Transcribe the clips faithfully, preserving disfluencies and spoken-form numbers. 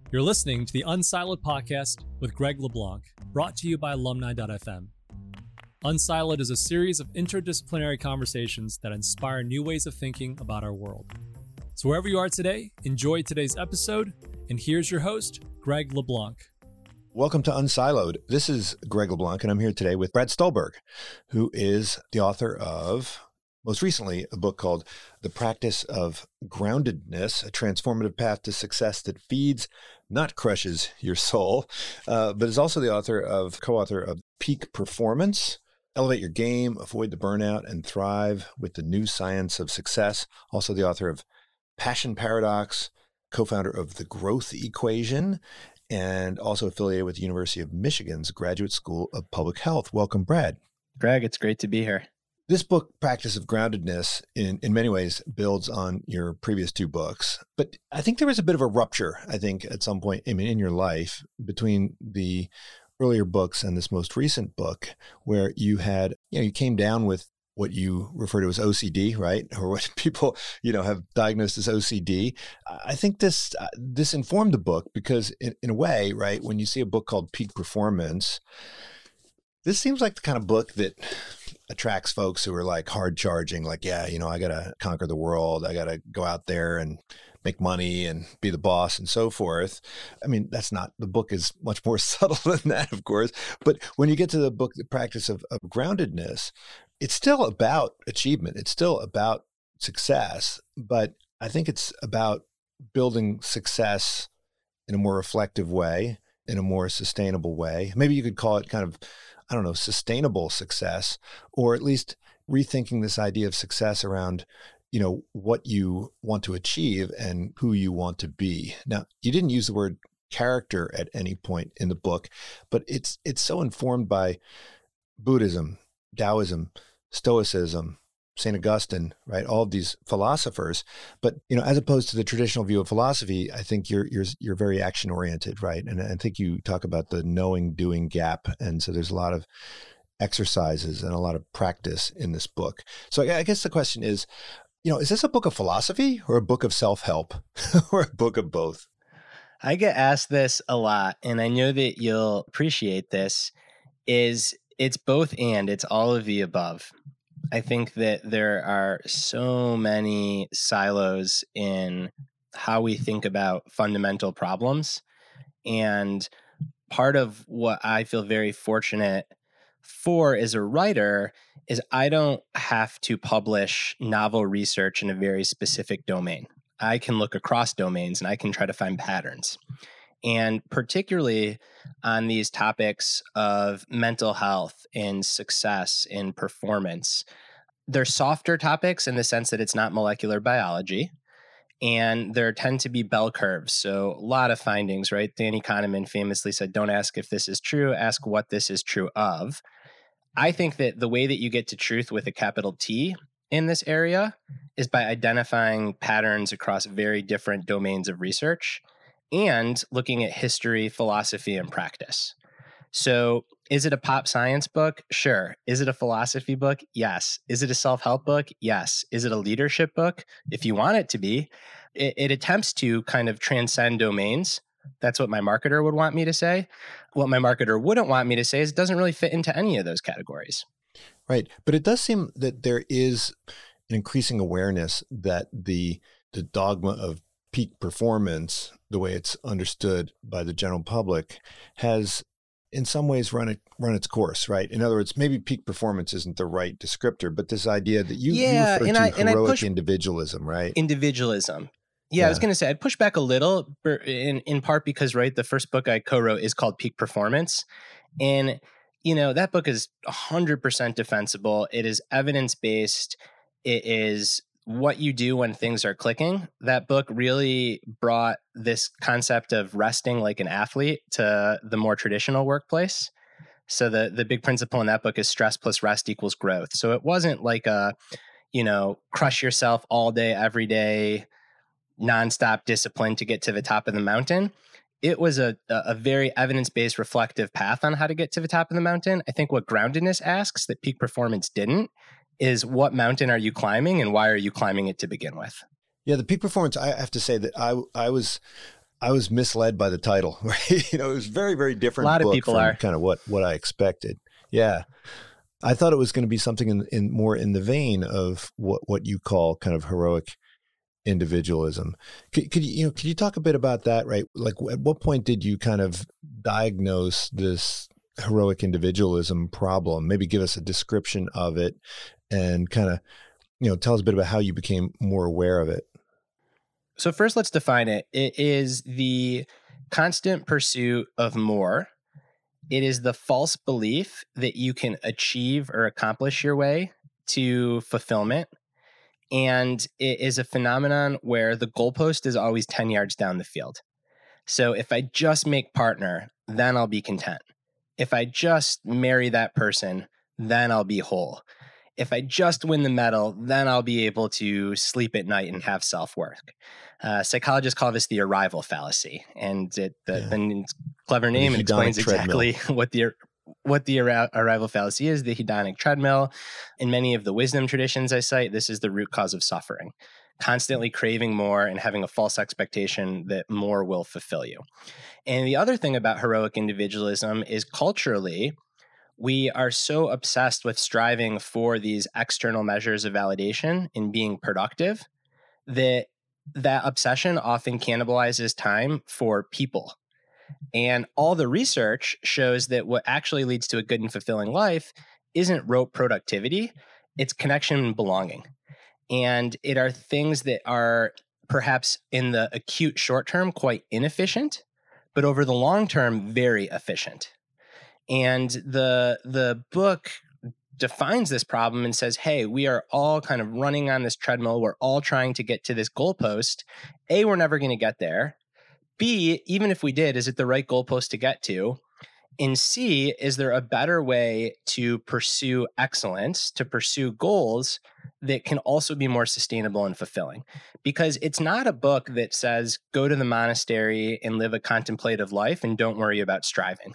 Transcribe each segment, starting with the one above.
You're listening to the Unsiloed podcast with Greg LeBlanc, brought to you by alumni dot f m. Unsiloed is a series of interdisciplinary conversations that inspire new ways of thinking about our world. So wherever you are today, enjoy today's episode, and here's your host, Greg LeBlanc. Welcome to Unsiloed. This is Greg LeBlanc, and I'm here today with Brad Stulberg, who is the author of, most recently, a book called The Practice of Groundedness, a transformative path to success that feeds, not crushes, your soul, uh, but is also the author of, co-author of Peak Performance, Elevate Your Game, Avoid the Burnout, and Thrive with the New Science of Success. Also the author of Passion Paradox, co-founder of The Growth Equation, and also affiliated with the University of Michigan's Graduate School of Public Health. Welcome, Brad. Greg, it's great to be here. This book, Practice of Groundedness, in, in many ways builds on your previous two books. But I think there was a bit of a rupture, I think, at some point I mean, in your life between the earlier books and this most recent book, where you had, you know, you came down with what you refer to as O C D, right? Or what people, you know, have diagnosed as O C D. I think this uh, this informed the book because in, in a way, right, when you see a book called Peak Performance, this seems like the kind of book that attracts folks who are like hard charging, like, yeah, you know, I got to conquer the world. I got to go out there and make money and be the boss and so forth. I mean, that's not, the book is much more subtle than that, of course. But when you get to the book, The Practice of, of Groundedness, it's still about achievement. It's still about success, but I think it's about building success in a more reflective way, in a more sustainable way. Maybe you could call it kind of, I don't know, sustainable success, or at least rethinking this idea of success around, you know, what you want to achieve and who you want to be. Now, you didn't use the word character at any point in the book, but it's it's so informed by Buddhism, Taoism, Stoicism, Saint Augustine, right? All of these philosophers. But, you know, as opposed to the traditional view of philosophy, I think you're you're you're very action oriented, right? And I think you talk about the knowing doing gap. And so there's a lot of exercises and a lot of practice in this book. So I guess the question is, you know, is this a book of philosophy or a book of self-help or a book of both? I get asked this a lot, and I know that you'll appreciate this, is it's both and it's all of the above. I think that there are so many silos in how we think about fundamental problems. And part of what I feel very fortunate for as a writer is I don't have to publish novel research in a very specific domain. I can look across domains and I can try to find patterns. And particularly on these topics of mental health and success and performance, they're softer topics in the sense that it's not molecular biology. And there tend to be bell curves. So a lot of findings, right? Danny Kahneman famously said, don't ask if this is true, ask what this is true of. I think that the way that you get to truth with a capital T in this area is by identifying patterns across very different domains of research and looking at history, philosophy, and practice. So is it a pop science book? Sure. Is it a philosophy book? Yes. Is it a self-help book? Yes. Is it a leadership book? If you want it to be, it, it attempts to kind of transcend domains. That's what my marketer would want me to say. What my marketer wouldn't want me to say is it doesn't really fit into any of those categories. Right. But it does seem that there is an increasing awareness that the the dogma of peak performance, the way it's understood by the general public, has in some ways run it run its course, right? In other words, maybe peak performance isn't the right descriptor, but this idea that you, yeah, you refer and to I, and heroic I push individualism, right? Individualism. Yeah, Yeah. I was going to say, I'd push back a little in, in part because, right, the first book I co-wrote is called Peak Performance. And, you know, that book is one hundred percent defensible. It is evidence-based. It is what you do when things are clicking. That book really brought this concept of resting like an athlete to the more traditional workplace. So the, the big principle in that book is stress plus rest equals growth. So it wasn't like a, you know, crush yourself all day, every day, nonstop discipline to get to the top of the mountain. It was a, a very evidence-based reflective path on how to get to the top of the mountain. I think what groundedness asks that peak performance didn't is what mountain are you climbing and why are you climbing it to begin with? Yeah, the peak performance, I have to say that I I was I was misled by the title. Right? You know, it was very, very different. A lot book of people from are kind of what what I expected. Yeah, I thought it was going to be something in, in more in the vein of what what you call kind of heroic individualism. Could, could you you know could you talk a bit about that? Right, like at what point did you kind of diagnose this heroic individualism problem? Maybe give us a description of it, and kind of you know tell us a bit about how you became more aware of it. So first, let's define it. It is the constant pursuit of more. It is the false belief that you can achieve or accomplish your way to fulfillment. And it is a phenomenon where the goalpost is always ten yards down the field. So if I just make partner, then I'll be content. If I just marry that person, then I'll be whole. If I just win the medal, then I'll be able to sleep at night and have self-worth. Uh, psychologists call this the arrival fallacy, and it, the, yeah. the clever name the explains treadmill. exactly what the what the ar- arrival fallacy is. The hedonic treadmill. In many of the wisdom traditions I cite, this is the root cause of suffering. Constantly craving more and having a false expectation that more will fulfill you. And the other thing about heroic individualism is culturally, we are so obsessed with striving for these external measures of validation and being productive that that obsession often cannibalizes time for people. And all the research shows that what actually leads to a good and fulfilling life isn't rote productivity, it's connection and belonging. And it are things that are perhaps in the acute short term quite inefficient, but over the long term, very efficient. And the the book defines this problem and says, hey, we are all kind of running on this treadmill. We're all trying to get to this goalpost. A, we're never going to get there. B, even if we did, is it the right goalpost to get to? And C, is there a better way to pursue excellence, to pursue goals that can also be more sustainable and fulfilling? Because it's not a book that says, go to the monastery and live a contemplative life and don't worry about striving.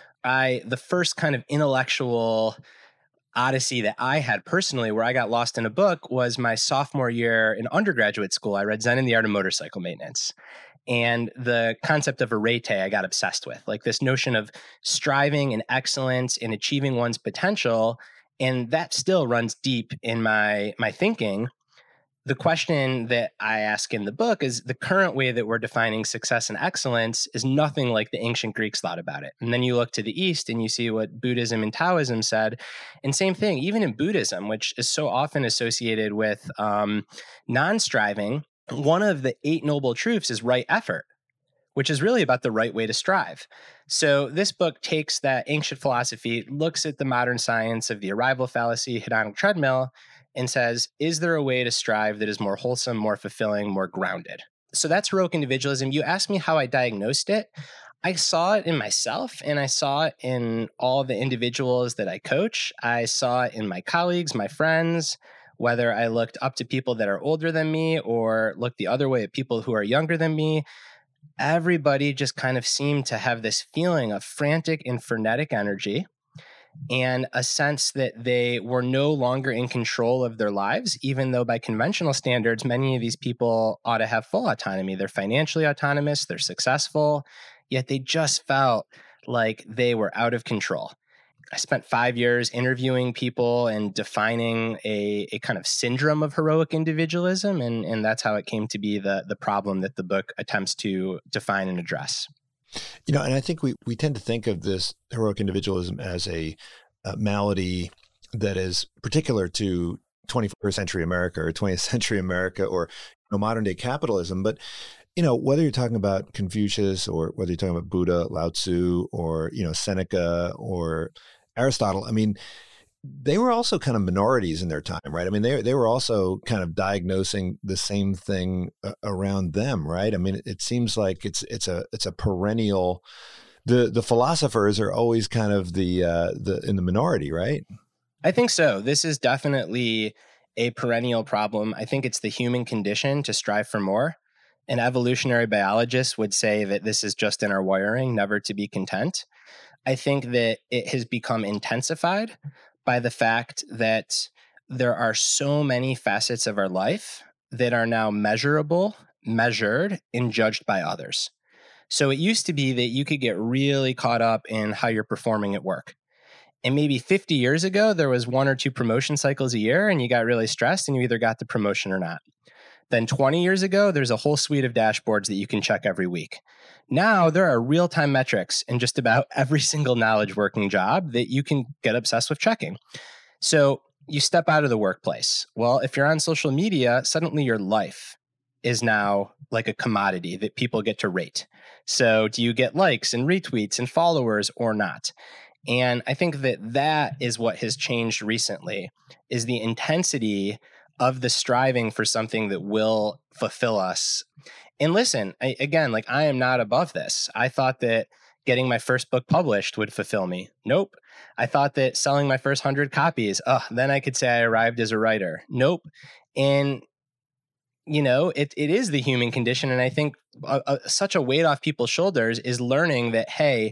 I, the first kind of intellectual odyssey that I had personally, where I got lost in a book, was my sophomore year in undergraduate school. I read Zen and the Art of Motorcycle Maintenance. And the concept of arete I got obsessed with, like this notion of striving and excellence and achieving one's potential. And that still runs deep in my, my thinking. The question that I ask in the book is, the current way that we're defining success and excellence is nothing like the ancient Greeks thought about it. And then you look to the East and you see what Buddhism and Taoism said. And same thing, even in Buddhism, which is so often associated with um, non-striving, one of the eight noble truths is right effort, which is really about the right way to strive. So this book takes that ancient philosophy, looks at the modern science of the arrival fallacy, hedonic treadmill, and says, is there a way to strive that is more wholesome, more fulfilling, more grounded? So that's heroic individualism. You asked me how I diagnosed it. I saw it in myself, and I saw it in all the individuals that I coach. I saw it in my colleagues, my friends, whether I looked up to people that are older than me or looked the other way at people who are younger than me. Everybody just kind of seemed to have this feeling of frantic and frenetic energy, and a sense that they were no longer in control of their lives, even though by conventional standards, many of these people ought to have full autonomy. They're financially autonomous, they're successful, yet they just felt like they were out of control. I spent five years interviewing people and defining a, a kind of syndrome of heroic individualism, and, and that's how it came to be the, the problem that the book attempts to define and address. You know, and I think we, we tend to think of this heroic individualism as a, a malady that is particular to twenty-first century America or twentieth century America or you know, modern day capitalism. But, you know, whether you're talking about Confucius or whether you're talking about Buddha, Lao Tzu, or, you know, Seneca or Aristotle, I mean, they were also kind of minorities in their time, right? I mean, they they were also kind of diagnosing the same thing uh, around them, right? I mean, it, it seems like it's it's a it's a perennial. The the philosophers are always kind of the uh, the in the minority, right? I think so. This is definitely a perennial problem. I think it's the human condition to strive for more. An evolutionary biologist would say that this is just in our wiring, never to be content. I think that it has become intensified by the fact that there are so many facets of our life that are now measurable, measured, and judged by others. So it used to be that you could get really caught up in how you're performing at work. And maybe fifty years ago, there was one or two promotion cycles a year and you got really stressed and you either got the promotion or not. Then twenty years ago, there's a whole suite of dashboards that you can check every week. Now there are real-time metrics in just about every single knowledge working job that you can get obsessed with checking. So you step out of the workplace. Well, if you're on social media, suddenly your life is now like a commodity that people get to rate. So do you get likes and retweets and followers or not? And I think that that is what has changed recently, is the intensity of the striving for something that will fulfill us. And listen, I, again, like I am not above this. I thought that getting my first book published would fulfill me. Nope. I thought that selling my first hundred copies, oh, then I could say I arrived as a writer. Nope. And you know, it it is the human condition. And I think a, a, such a weight off people's shoulders is learning that, hey,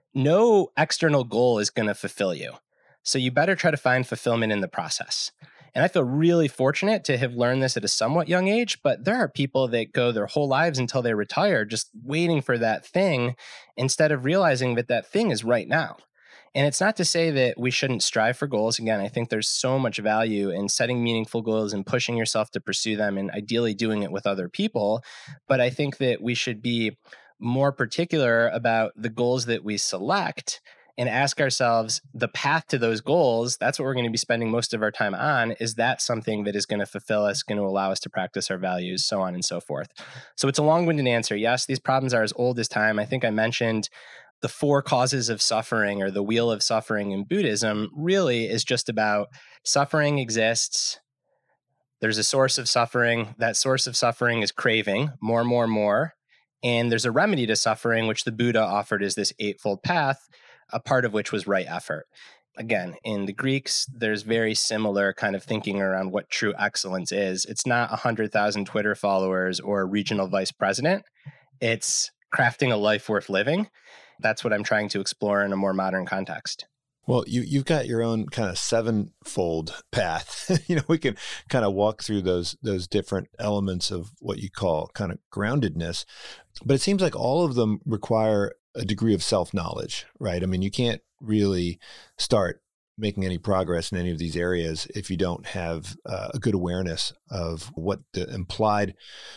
no external goal is going to fulfill you. So you better try to find fulfillment in the process. And I feel really fortunate to have learned this at a somewhat young age, but there are people that go their whole lives until they retire just waiting for that thing instead of realizing that that thing is right now. And it's not to say that we shouldn't strive for goals. Again, I think there's so much value in setting meaningful goals and pushing yourself to pursue them and ideally doing it with other people. But I think that we should be more particular about the goals that we select and ask ourselves the path to those goals. That's what we're going to be spending most of our time on. Is that something that is going to fulfill us, going to allow us to practice our values, so on and so forth? So it's a long-winded answer. Yes, these problems are as old as time. I think I mentioned the four causes of suffering, or the wheel of suffering in Buddhism, really is just about suffering exists. There's a source of suffering. That source of suffering is craving, more, more, more. And there's a remedy to suffering, which the Buddha offered as this eightfold path, a part of which was right effort. Again, in the Greeks, there's very similar kind of thinking around what true excellence is. It's not one hundred thousand Twitter followers or a regional vice president. It's crafting a life worth living. That's what I'm trying to explore in a more modern context. Well, you, you've got your own kind of sevenfold path. You know, we can kind of walk through those those different elements of what you call kind of groundedness, but it seems like all of them require a degree of self-knowledge, right? I mean, you can't really start making any progress in any of these areas if you don't have uh, a good awareness of what the implied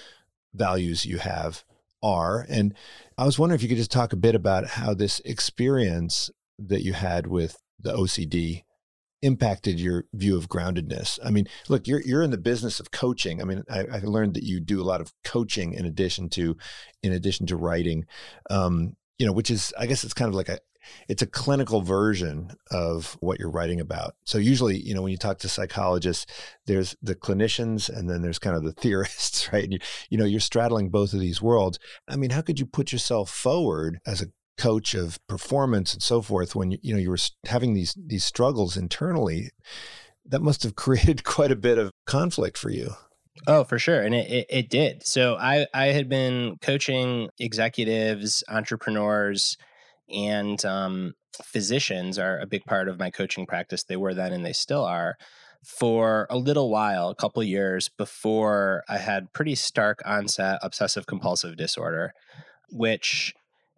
values you have are. And I was wondering if you could just talk a bit about how this experience that you had with the O C D impacted your view of groundedness. I mean, look, you're you're in the business of coaching. I mean, I, I learned that you do a lot of coaching in addition to in addition to writing. Um, you know, which is, I guess it's kind of like a, it's a clinical version of what you're writing about. So usually, you know, when you talk to psychologists, there's the clinicians and then there's kind of the theorists, right? And you, you know, you're straddling both of these worlds. I mean, how could you put yourself forward as a coach of performance and so forth when you, you know, you were having these, these struggles internally? That must have created quite a bit of conflict for you. Oh, for sure. And it, it, it did. So I, I had been coaching executives, entrepreneurs, and um, physicians are a big part of my coaching practice. They were then and they still are, for a little while, a couple of years before I had pretty stark onset obsessive compulsive disorder, which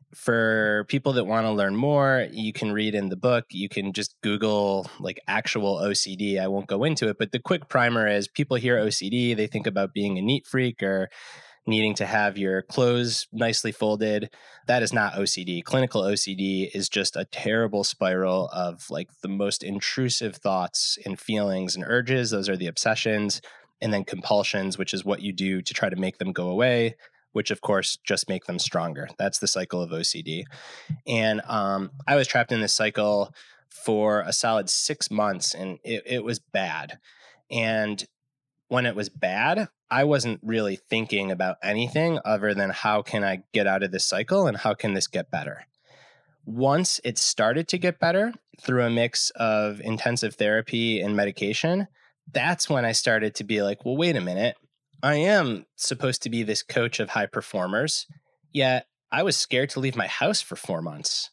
for people that want to learn more, you can read in the book. You can just Google like actual O C D. I won't go into it, but the quick primer is people hear O C D, they think about being a neat freak or needing to have your clothes nicely folded. That is not O C D. Clinical O C D is just a terrible spiral of like the most intrusive thoughts and feelings and urges. Those are the obsessions. And then compulsions, which is what you do to try to make them go away, which of course just make them stronger. That's the cycle of O C D. And um, I was trapped in this cycle for a solid six months and it, it was bad. And when it was bad, I wasn't really thinking about anything other than how can I get out of this cycle and how can this get better? Once it started to get better through a mix of intensive therapy and medication, that's when I started to be like, well, wait a minute. I am supposed to be this coach of high performers, yet I was scared to leave my house for four months.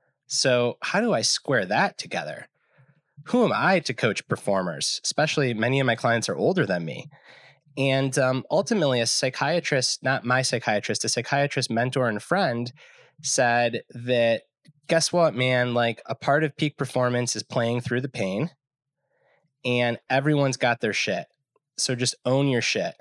So how do I square that together? Who am I to coach performers? Especially many of my clients are older than me. And um, ultimately, a psychiatrist, not my psychiatrist, a psychiatrist mentor and friend said that, guess what, man? Like, a part of peak performance is playing through the pain, and everyone's got their shit. So just own your shit.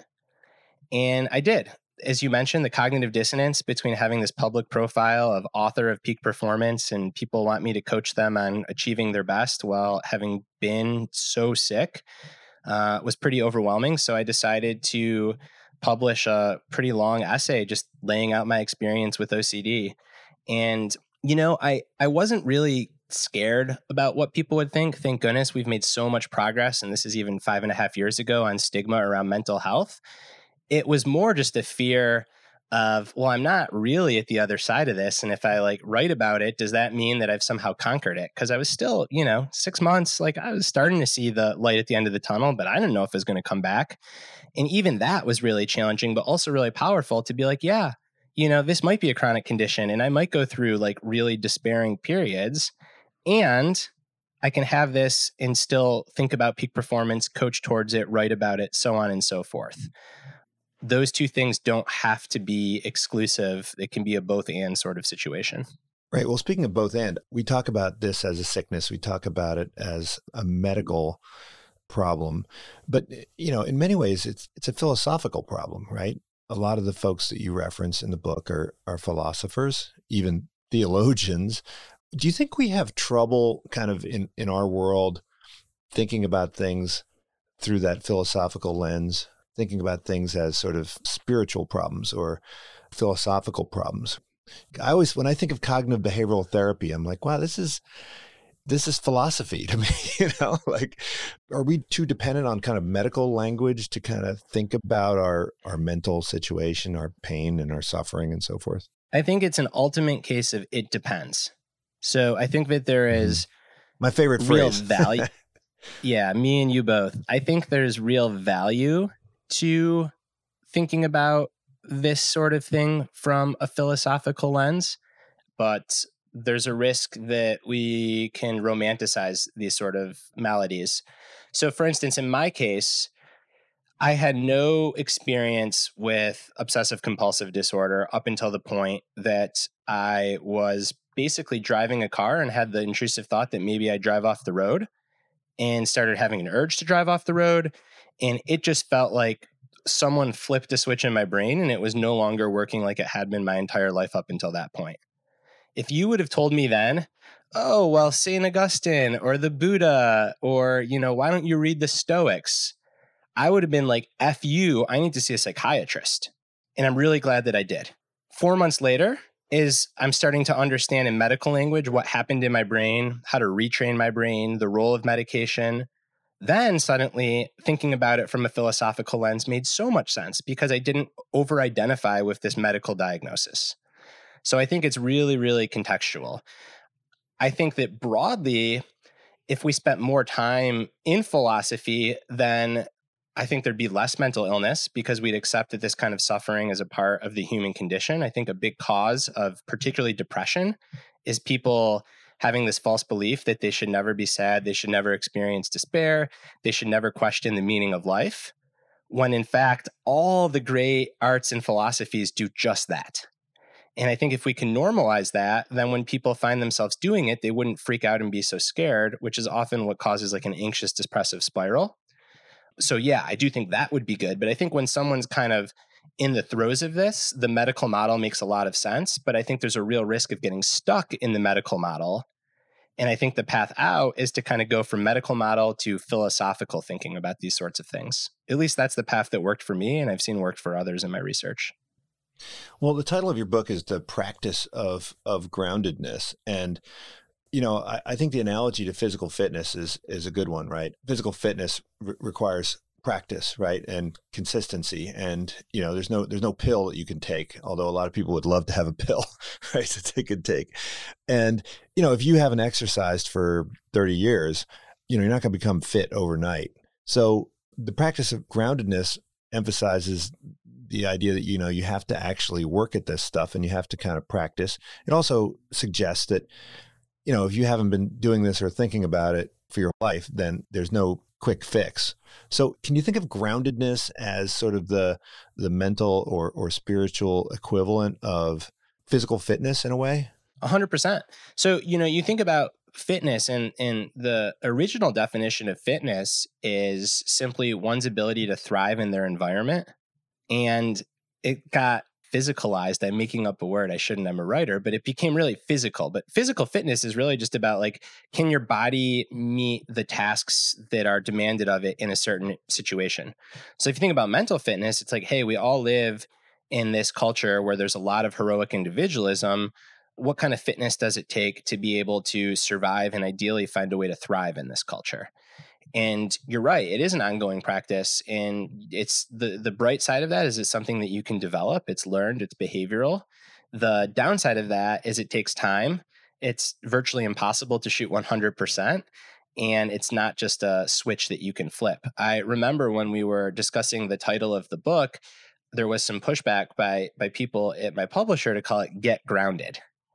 And I did. As you mentioned, the cognitive dissonance between having this public profile of author of peak performance and people want me to coach them on achieving their best while having been so sick uh, was pretty overwhelming. So I decided to publish a pretty long essay just laying out my experience with O C D. And, you know, I, I wasn't really scared about what people would think. Thank goodness we've made so much progress. And this is even five and a half years ago on stigma around mental health. It was more just a fear of, well, I'm not really at the other side of this. And if I like write about it, does that mean that I've somehow conquered it? Because I was still, you know, six months, like I was starting to see the light at the end of the tunnel, but I didn't know if it was going to come back. And even that was really challenging, but also really powerful to be like, yeah, you know, this might be a chronic condition and I might go through like really despairing periods. And I can have this and still think about peak performance, coach towards it, write about it, so on and so forth. Those two things don't have to be exclusive. It can be a both and sort of situation. Right. Well, speaking of both and, we talk about this as a sickness. We talk about it as a medical problem. But, you know, in many ways, it's it's a philosophical problem, right? A lot of the folks that you reference in the book are are philosophers, even theologians. Do you think we have trouble kind of in, in our world thinking about things through that philosophical lens? Thinking about things as sort of spiritual problems or philosophical problems. I always, when I think of cognitive behavioral therapy, I'm like, wow, this is, this is philosophy to me, you know, like, are we too dependent on kind of medical language to kind of think about our, our mental situation, our pain and our suffering and so forth? I think it's an ultimate case of it depends. So I think that there is mm-hmm. my favorite real phrase. value. Yeah, me and you both. I think there's real value to thinking about this sort of thing from a philosophical lens, but there's a risk that we can romanticize these sort of maladies. So for instance, in my case, I had no experience with obsessive compulsive disorder up until the point that I was basically driving a car and had the intrusive thought that maybe I'd drive off the road and started having an urge to drive off the road. And it just felt like someone flipped a switch in my brain and it was no longer working like it had been my entire life up until that point. If you would have told me then, oh, well, Saint Augustine or the Buddha, or, you know, why don't you read the Stoics? I would have been like, F you, I need to see a psychiatrist. And I'm really glad that I did. Four months later is I'm starting to understand in medical language what happened in my brain, how to retrain my brain, the role of medication. Then suddenly thinking about it from a philosophical lens made so much sense because I didn't over-identify with this medical diagnosis. So I think it's really, really contextual. I think that broadly, if we spent more time in philosophy, then I think there'd be less mental illness because we'd accept that this kind of suffering is a part of the human condition. I think a big cause of particularly depression is people having this false belief that they should never be sad, they should never experience despair, they should never question the meaning of life, when in fact, all the great arts and philosophies do just that. And I think if we can normalize that, then when people find themselves doing it, they wouldn't freak out and be so scared, which is often what causes like an anxious, depressive spiral. So yeah, I do think that would be good. But I think when someone's kind of in the throes of this, the medical model makes a lot of sense. But I think there's a real risk of getting stuck in the medical model. And I think the path out is to kind of go from medical model to philosophical thinking about these sorts of things. At least that's the path that worked for me, and I've seen worked for others in my research. Well, the title of your book is The Practice of of Groundedness. And, you know, I, I think the analogy to physical fitness is is a good one, right? Physical fitness re- requires practice, right? And consistency. And, you know, there's no there's no pill that you can take, although a lot of people would love to have a pill, right, that they could take. And, you know, if you haven't exercised for thirty years, you know, you're not going to become fit overnight. So the practice of groundedness emphasizes the idea that, you know, you have to actually work at this stuff and you have to kind of practice. It also suggests that, you know, if you haven't been doing this or thinking about it for your life, then there's no quick fix. So can you think of groundedness as sort of the the mental or or spiritual equivalent of physical fitness in a way? A hundred percent. So, you know, you think about fitness, and, and the original definition of fitness is simply one's ability to thrive in their environment. And it got physicalized. I'm making up a word. I shouldn't. I'm a writer, but it became really physical. But physical fitness is really just about like, can your body meet the tasks that are demanded of it in a certain situation? So if you think about mental fitness, it's like, hey, we all live in this culture where there's a lot of heroic individualism. What kind of fitness does it take to be able to survive and ideally find a way to thrive in this culture? And you're right, it is an ongoing practice. And it's the the bright side of that is it's something that you can develop. It's learned, it's behavioral. The downside of that is it takes time. It's virtually impossible to shoot one hundred percent. And it's not just a switch that you can flip. I remember when we were discussing the title of the book, there was some pushback by by people at my publisher to call it Get Grounded.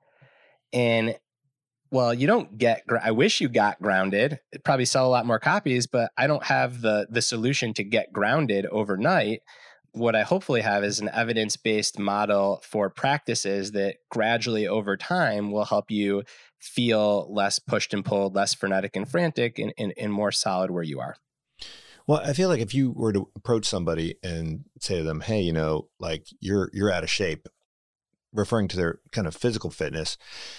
And well, you don't get, I wish you got grounded. It'd probably sell a lot more copies, but I don't have the the solution to get grounded overnight. What I hopefully have is an evidence-based model for practices that gradually over time will help you feel less pushed and pulled, less frenetic and frantic, and, and, and more solid where you are. Well, I feel like if you were to approach somebody and say to them, hey, you know, like you're you're out of shape, referring to their kind of physical fitness,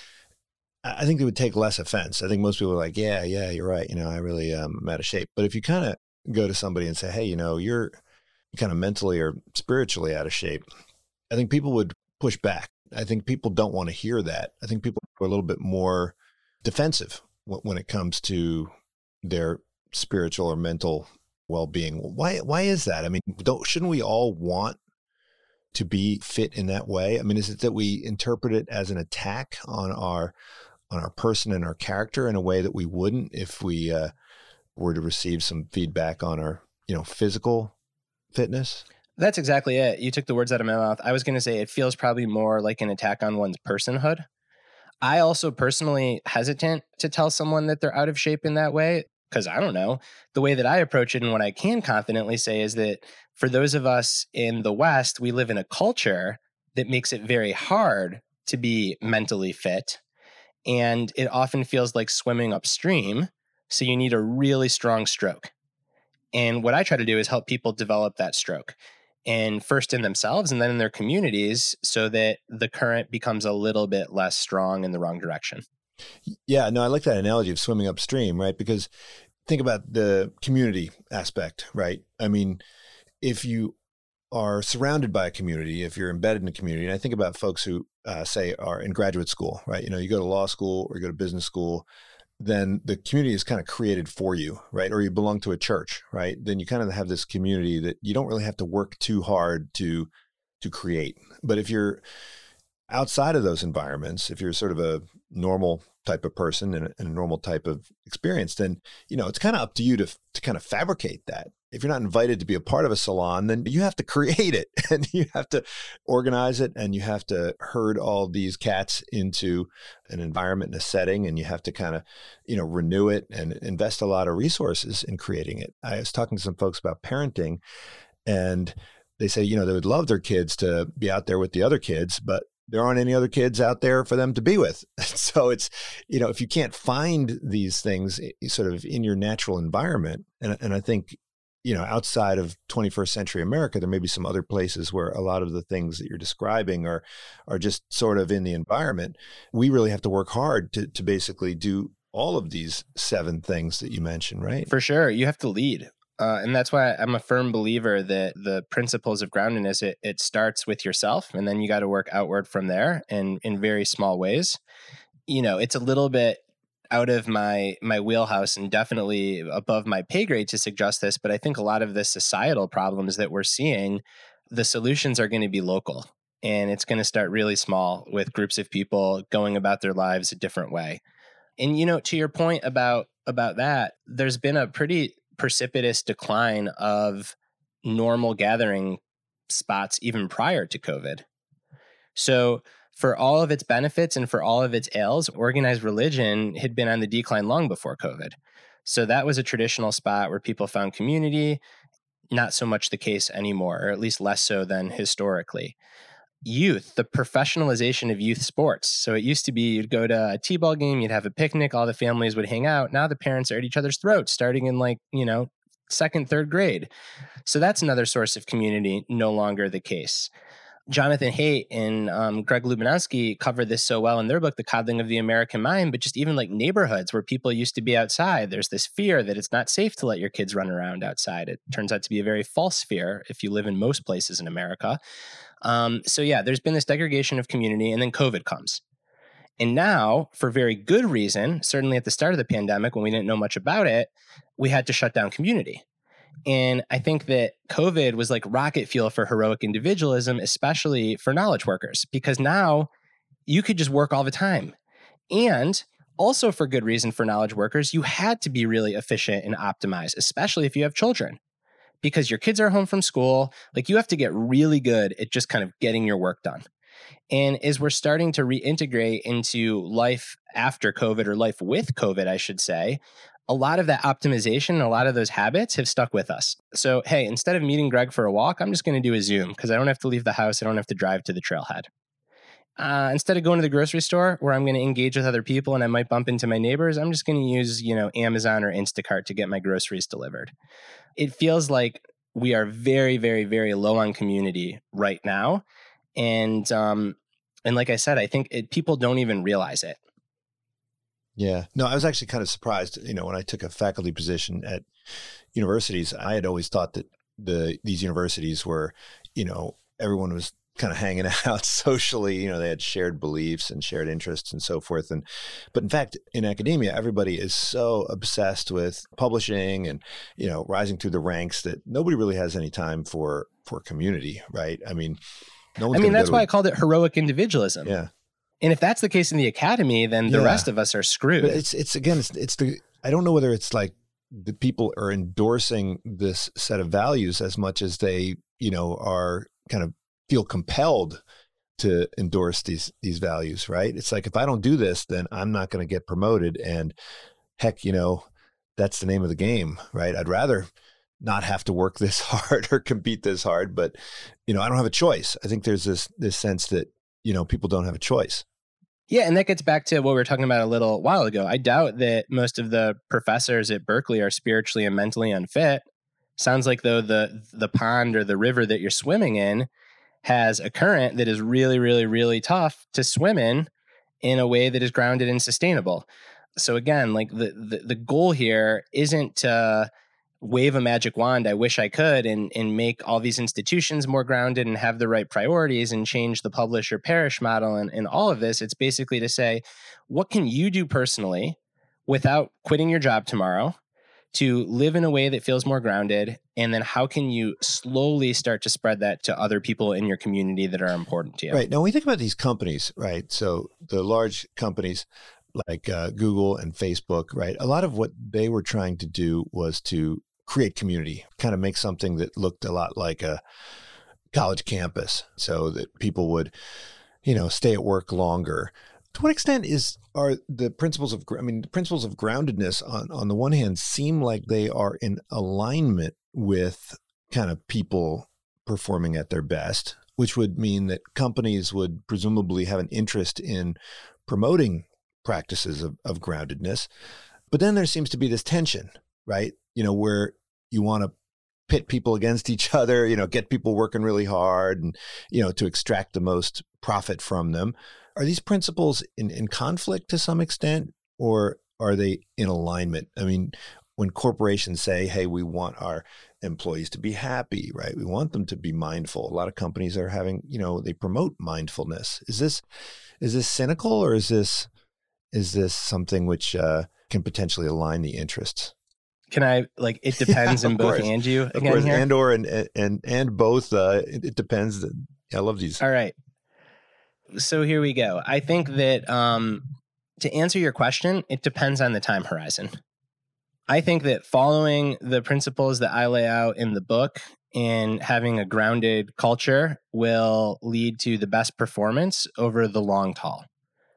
I think they would take less offense. I think most people are like, yeah, yeah, you're right. You know, I really um, am out of shape. But if you kind of go to somebody and say, hey, you know, you're kind of mentally or spiritually out of shape, I think people would push back. I think people don't want to hear that. I think people are a little bit more defensive when it comes to their spiritual or mental well-being. Why, why is that? I mean, don't, shouldn't we all want to be fit in that way? I mean, is it that we interpret it as an attack on our on our person and our character in a way that we wouldn't if we uh, were to receive some feedback on our, you know, physical fitness? That's exactly it. You took the words out of my mouth. I was going to say it feels probably more like an attack on one's personhood. I also personally hesitant to tell someone that they're out of shape in that way because I don't know. The way that I approach it and what I can confidently say is that for those of us in the West, we live in a culture that makes it very hard to be mentally fit. And it often feels like swimming upstream. So you need a really strong stroke. And what I try to do is help people develop that stroke. And first in themselves and then in their communities so that the current becomes a little bit less strong in the wrong direction. Yeah, no, I like that analogy of swimming upstream, right? Because think about the community aspect, right? I mean, if you are surrounded by a community, if you're embedded in a community, and I think about folks who uh, say are in graduate school, right? You know, you go to law school or you go to business school, then the community is kind of created for you, right? Or you belong to a church, right? Then you kind of have this community that you don't really have to work too hard to to create. But if you're outside of those environments, if you're sort of a normal type of person and a, and a normal type of experience, then, you know, it's kind of up to you to to kind of fabricate that. If you're not invited to be a part of a salon, then you have to create it and you have to organize it and you have to herd all these cats into an environment and a setting, and you have to kind of, you know, renew it and invest a lot of resources in creating it. I was talking to some folks about parenting, and they say, you know, they would love their kids to be out there with the other kids, but there aren't any other kids out there for them to be with. So it's, you know, if you can't find these things sort of in your natural environment, and, and I think, you know, outside of twenty-first century America, there may be some other places where a lot of the things that you're describing are are just sort of in the environment. We really have to work hard to to basically do all of these seven things that you mentioned, right? For sure. You have to lead. Uh, and that's why I'm a firm believer that the principles of groundedness, it, it starts with yourself, and then you got to work outward from there and in very small ways. You know, it's a little bit out of my my wheelhouse and definitely above my pay grade to suggest this, but I think a lot of the societal problems that we're seeing, the solutions are going to be local, and it's going to start really small with groups of people going about their lives a different way. And, you know, to your point about about that, there's been a pretty precipitous decline of normal gathering spots even prior to COVID. So for all of its benefits and for all of its ails, organized religion had been on the decline long before COVID. So that was a traditional spot where people found community, not so much the case anymore, or at least less so than historically. Youth, the professionalization of youth sports. So it used to be you'd go to a t-ball game, you'd have a picnic, all the families would hang out. Now the parents are at each other's throats starting in like, you know, second, third grade. So that's another source of community, no longer the case. Jonathan Haidt and um, Greg Lubanowski covered this so well in their book, The Coddling of the American Mind, but just even like neighborhoods where people used to be outside, there's this fear that it's not safe to let your kids run around outside. It turns out to be a very false fear if you live in most places in America. Um, so yeah, there's been this degradation of community, and then COVID comes. And now, for very good reason, certainly at the start of the pandemic when we didn't know much about it, we had to shut down community. And I think that COVID was like rocket fuel for heroic individualism, especially for knowledge workers, because now you could just work all the time. And also for good reason for knowledge workers, you had to be really efficient and optimized, especially if you have children, because your kids are home from school. Like you have to get really good at just kind of getting your work done. And as we're starting to reintegrate into life after COVID, or life with COVID, I should say, a lot of that optimization, a lot of those habits have stuck with us. So, hey, instead of meeting Greg for a walk, I'm just going to do a Zoom because I don't have to leave the house. I don't have to drive to the trailhead. Uh, instead of going to the grocery store where I'm going to engage with other people and I might bump into my neighbors, I'm just going to use, you know, Amazon or Instacart to get my groceries delivered. It feels like we are very, very, very low on community right now. And, um, and like I said, I think it, people don't even realize it. Yeah. No, I was actually kind of surprised, you know, when I took a faculty position at universities. I had always thought that the these universities were, you know, everyone was kind of hanging out socially, you know, they had shared beliefs and shared interests and so forth. And, but in fact, in academia, everybody is so obsessed with publishing and, you know, rising through the ranks that nobody really has any time for, for community, right? I mean, no one's I mean, that's why a, I called it heroic individualism. Yeah. And if that's the case in the academy, then the yeah. rest of us are screwed. But it's, it's again, it's, it's the, I don't know whether it's like the people are endorsing this set of values as much as they, you know, are kind of feel compelled to endorse these, these values, right? It's like, if I don't do this, then I'm not going to get promoted. And heck, you know, that's the name of the game, right? I'd rather not have to work this hard or compete this hard, but, you know, I don't have a choice. I think there's this, this sense that, you know, people don't have a choice. Yeah. And that gets back to what we were talking about a little while ago. I doubt that most of the professors at Berkeley are spiritually and mentally unfit. Sounds like though the, the pond or the river that you're swimming in has a current that is really, really, really tough to swim in in a way that is grounded and sustainable. So again, like the, the, the goal here isn't to wave a magic wand, I wish I could, and, and make all these institutions more grounded and have the right priorities and change the publish or perish model and, and all of this. It's basically to say, what can you do personally without quitting your job tomorrow to live in a way that feels more grounded? And then how can you slowly start to spread that to other people in your community that are important to you? Right. Now, when we think about these companies, right? So the large companies like uh, Google and Facebook, right? A lot of what they were trying to do was to create community, kind of make something that looked a lot like a college campus so that people would, you know, stay at work longer. To what extent is are the principles of, I mean, the principles of groundedness on, on the one hand seem like they are in alignment with kind of people performing at their best, which would mean that companies would presumably have an interest in promoting practices of, of groundedness. But then there seems to be this tension, right? You know, where you want to pit people against each other, you know, get people working really hard and, you know, to extract the most profit from them. Are these principles in, in conflict to some extent, or are they in alignment? I mean, when corporations say, hey, we want our employees to be happy, right? We want them to be mindful. A lot of companies are having, you know, they promote mindfulness. Is this, is this cynical, or is this, is this something which uh, can potentially align the interests? Can I, like, it depends yeah, in both course. and you of again course, here? and or and and and both. Uh, it, it depends. I love these. All right. So here we go. I think that um, to answer your question, it depends on the time horizon. I think that following the principles that I lay out in the book and having a grounded culture will lead to the best performance over the long haul.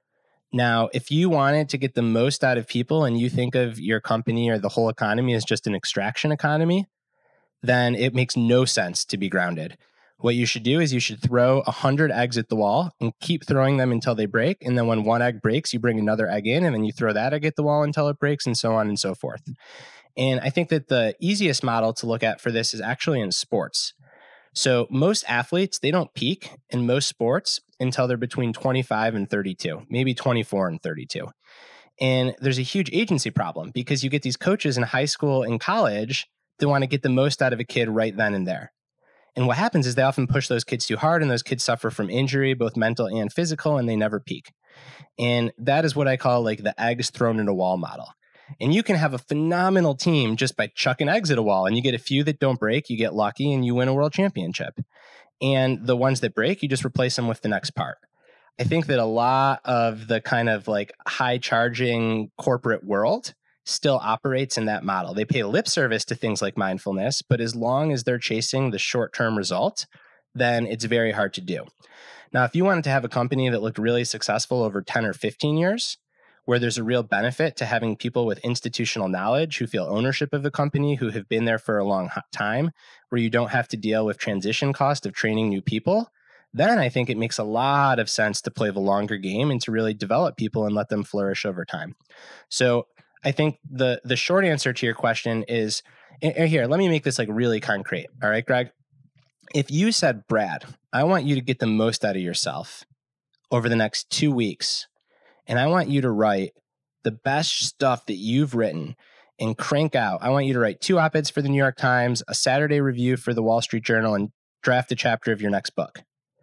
Now, if you wanted to get the most out of people and you think of your company or the whole economy as just an extraction economy, then it makes no sense to be grounded. What you should do is you should throw one hundred eggs at the wall and keep throwing them until they break. And then when one egg breaks, you bring another egg in, and then you throw that egg at the wall until it breaks, and so on and so forth. And I think that the easiest model to look at for this is actually in sports. So most athletes, they don't peak in most sports until they're between twenty-five and thirty-two, maybe twenty-four and thirty-two. And there's a huge agency problem because you get these coaches in high school and college that want to get the most out of a kid right then and there. And what happens is they often push those kids too hard, and those kids suffer from injury, both mental and physical, and they never peak. And that is what I call like the eggs thrown at a wall model. And you can have a phenomenal team just by chucking eggs at a wall, and you get a few that don't break, you get lucky, and you win a world championship. And the ones that break, you just replace them with the next part. I think that a lot of the kind of like high charging corporate world still operates in that model. They pay lip service to things like mindfulness, but as long as they're chasing the short-term result, then it's very hard to do. Now, if you wanted to have a company that looked really successful over ten or fifteen years, where there's a real benefit to having people with institutional knowledge who feel ownership of the company, who have been there for a long time, where you don't have to deal with transition cost of training new people, then I think it makes a lot of sense to play the longer game and to really develop people and let them flourish over time. So I think the the short answer to your question is, and here, let me make this like really concrete. All right, Greg? If you said, Brad, I want you to get the most out of yourself over the next two weeks, and I want you to write the best stuff that you've written and crank out. I want you to write two op-eds for the New York Times, a Saturday review for the Wall Street Journal, and draft a chapter of your next book.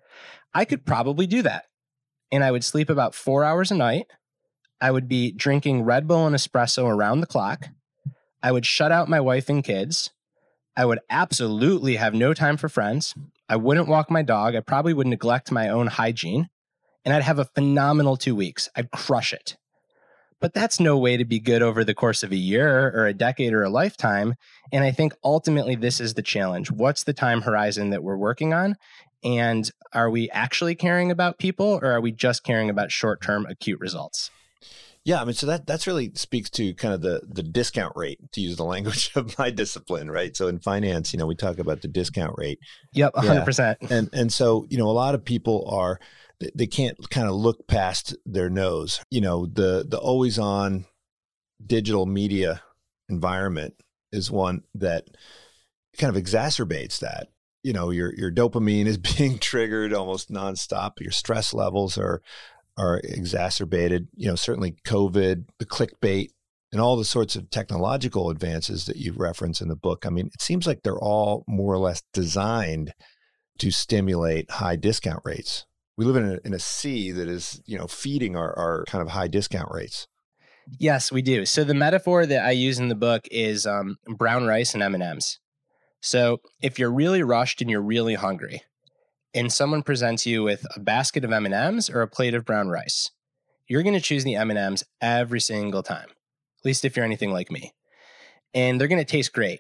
I could probably do that. And I would sleep about four hours a night. I would be drinking Red Bull and espresso around the clock. I would shut out my wife and kids. I would absolutely have no time for friends. I wouldn't walk my dog. I probably would neglect my own hygiene. And I'd have a phenomenal two weeks. I'd crush it. But that's no way to be good over the course of a year or a decade or a lifetime. And I think ultimately this is the challenge. What's the time horizon that we're working on? And are we actually caring about people, or are we just caring about short-term acute results? Yeah, I mean, so that that's really speaks to kind of the the discount rate, to use the language of my discipline, right? So in finance, you know, we talk about the discount rate. Yep, one hundred percent. Yeah. And and so, you know, a lot of people are, they can't kind of look past their nose. You know, the the always on digital media environment is one that kind of exacerbates that. You know, your your dopamine is being triggered almost nonstop. Your stress levels are are exacerbated. You know, certainly COVID, the clickbait, and all the sorts of technological advances that you reference in the book. I mean, it seems like they're all more or less designed to stimulate high discount rates. We live in a, in a sea that is, you know, feeding our, our kind of high discount rates. Yes, we do. So the metaphor that I use in the book is um, brown rice and M and M's. So if you're really rushed and you're really hungry, and someone presents you with a basket of M and M's or a plate of brown rice, you're going to choose the M and M's every single time, at least if you're anything like me. And they're going to taste great.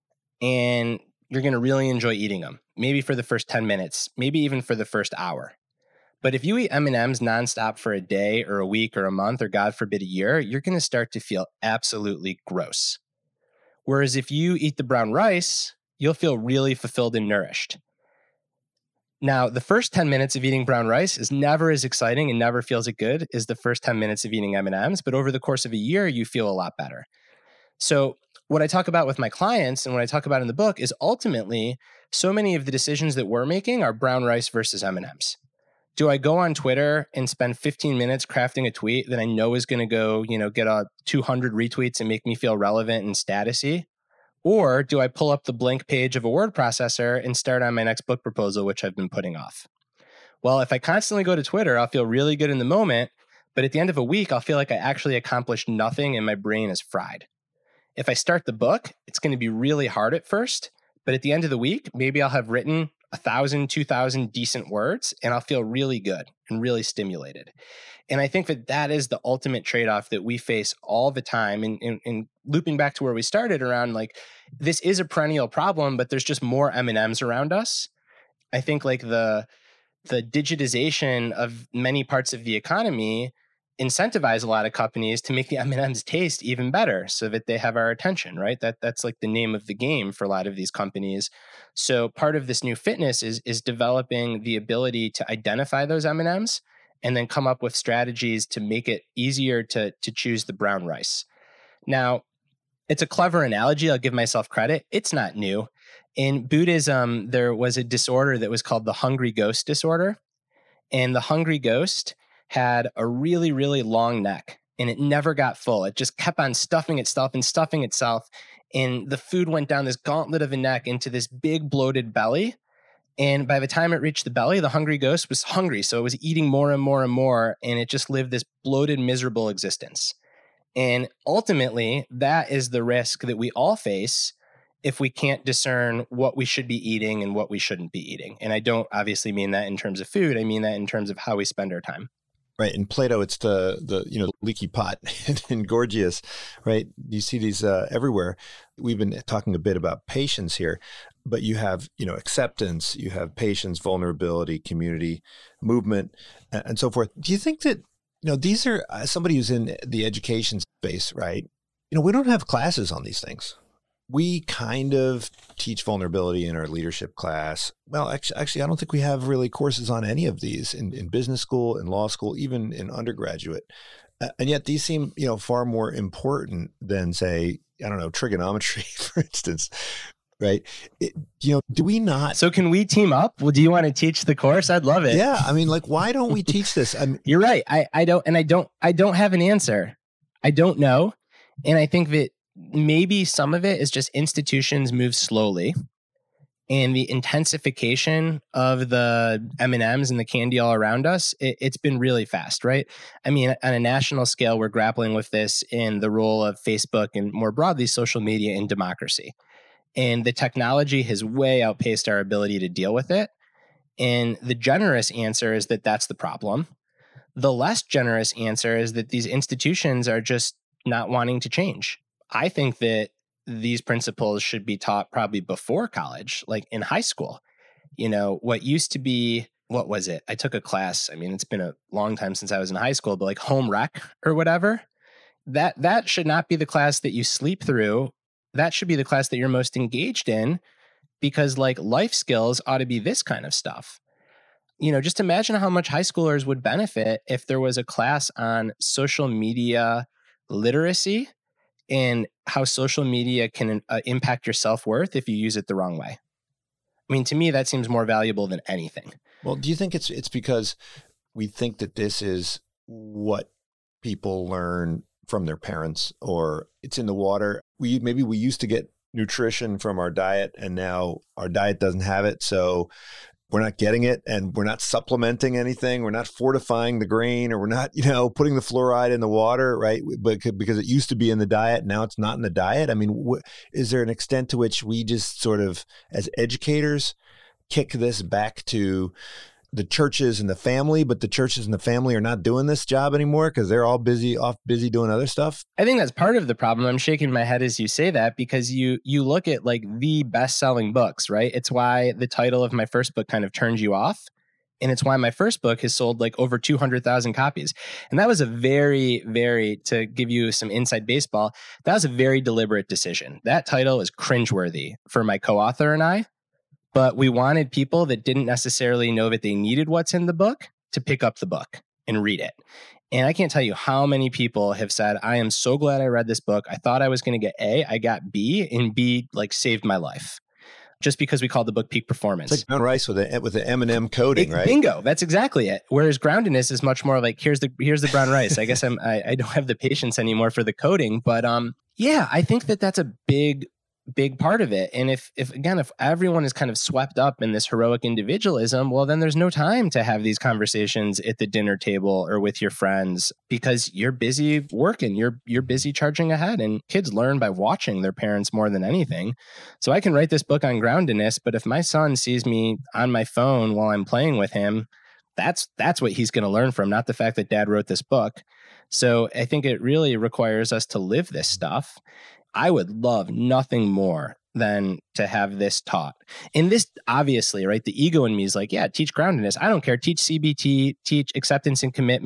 And you're going to really enjoy eating them, maybe for the first ten minutes, maybe even for the first hour. But if you eat M and M's nonstop for a day or a week or a month or God forbid a year, you're going to start to feel absolutely gross. Whereas if you eat the brown rice, you'll feel really fulfilled and nourished. Now, the first ten minutes of eating brown rice is never as exciting and never feels as good as the first ten minutes of eating M and M's, but over the course of a year, you feel a lot better. So what I talk about with my clients and what I talk about in the book is ultimately so many of the decisions that we're making are brown rice versus M and M's. Do I go on Twitter and spend fifteen minutes crafting a tweet that I know is going to go, you know, get a two hundred retweets and make me feel relevant and statusy? Or do I pull up the blank page of a word processor and start on my next book proposal, which I've been putting off? Well, if I constantly go to Twitter, I'll feel really good in the moment, but at the end of a week, I'll feel like I actually accomplished nothing and my brain is fried. If I start the book, it's going to be really hard at first, but at the end of the week, maybe I'll have written a thousand, two thousand decent words, and I'll feel really good and really stimulated. And I think that that is the ultimate trade-off that we face all the time. And, and, and looping back to where we started around, like, this is a perennial problem, but there's just more M and M's around us. I think like the the digitization of many parts of the economy incentivize a lot of companies to make the M and M's taste even better so that they have our attention, right? That that's like the name of the game for a lot of these companies. So part of this new fitness is is developing the ability to identify those M and M's and then come up with strategies to make it easier to to choose the brown rice. Now, it's a clever analogy. I'll give myself credit. It's not new. In Buddhism, there was a disorder that was called the hungry ghost disorder. And the hungry ghost had a really, really long neck and it never got full. It just kept on stuffing itself and stuffing itself. And the food went down this gauntlet of a neck into this big bloated belly. And by the time it reached the belly, the hungry ghost was hungry. So it was eating more and more and more. And it just lived this bloated, miserable existence. And ultimately, that is the risk that we all face if we can't discern what we should be eating and what we shouldn't be eating. And I don't obviously mean that in terms of food. I mean that in terms of how we spend our time. Right. In Plato, it's the, the you know, leaky pot. In Gorgias, right? You see these uh, everywhere. We've been talking a bit about patience here, but you have, you know, acceptance, you have patience, vulnerability, community, movement, and so forth. Do you think that, you know, these are uh, somebody who's in the education space, right? You know, we don't have classes on these things. We kind of teach vulnerability in our leadership class. Well, actually, actually, I don't think we have really courses on any of these in, in business school, in law school, even in undergraduate. Uh, and yet these seem, you know, far more important than, say, I don't know, trigonometry, for instance, right? It, you know, do we not? So can we team up? Well, do you want to teach the course? I'd love it. Yeah. I mean, like, why don't we teach this? I mean, You're right. I, I don't, and I don't, I don't have an answer. I don't know. And I think that maybe some of it is just institutions move slowly and the intensification of the M and M's and the candy all around us, it, it's been really fast, right? I mean, on a national scale, we're grappling with this in the role of Facebook and more broadly social media in democracy. And the technology has way outpaced our ability to deal with it. And the generous answer is that that's the problem. The less generous answer is that these institutions are just not wanting to change. I think that these principles should be taught probably before college, like in high school. You know, what used to be, what was it? I took a class. I mean, it's been a long time since I was in high school, but like home rec or whatever, that that should not be the class that you sleep through. That should be the class that you're most engaged in, because like life skills ought to be this kind of stuff. You know, just imagine how much high schoolers would benefit if there was a class on social media literacy and how social media can uh, impact your self-worth if you use it the wrong way. I mean, to me, that seems more valuable than anything. Well, do you think it's it's because we think that this is what people learn from their parents, or it's in the water? We maybe we used to get nutrition from our diet, and now our diet doesn't have it, so we're not getting it, and we're not supplementing anything. We're not fortifying the grain, or we're not, you know, putting the fluoride in the water, right? But because it used to be in the diet, now it's not in the diet. I mean, wh- is there an extent to which we just sort of, as educators, kick this back to the churches and the family, but the churches and the family are not doing this job anymore because they're all busy off busy doing other stuff? I think that's part of the problem. I'm shaking my head as you say that, because you you look at like the best-selling books, right? It's why the title of my first book kind of turns you off. And it's why my first book has sold like over two hundred thousand copies. And that was a very, very, to give you some inside baseball, that was a very deliberate decision. That title is cringeworthy for my co-author and I. But we wanted people that didn't necessarily know that they needed what's in the book to pick up the book and read it. And I can't tell you how many people have said, I am so glad I read this book. I thought I was going to get A, I got B, and B like saved my life. Just because we called the book Peak Performance. It's like brown rice with a with the M and M coating, it, right? Bingo, that's exactly it. Whereas groundedness is much more like, here's the here's the brown rice. I guess I'm I, I don't have the patience anymore for the coating, but um yeah, I think that that's a big big part of it. And if, if again, if everyone is kind of swept up in this heroic individualism, well, then there's no time to have these conversations at the dinner table or with your friends, because you're busy working, you're, you're busy charging ahead, and kids learn by watching their parents more than anything. So I can write this book on groundedness, but if my son sees me on my phone while I'm playing with him, that's, that's what he's going to learn from, not the fact that dad wrote this book. So I think it really requires us to live this stuff. I would love nothing more than to have this taught. And this, obviously, right, the ego in me is like, yeah, teach groundedness. I don't care. Teach C B T, teach acceptance and commitment,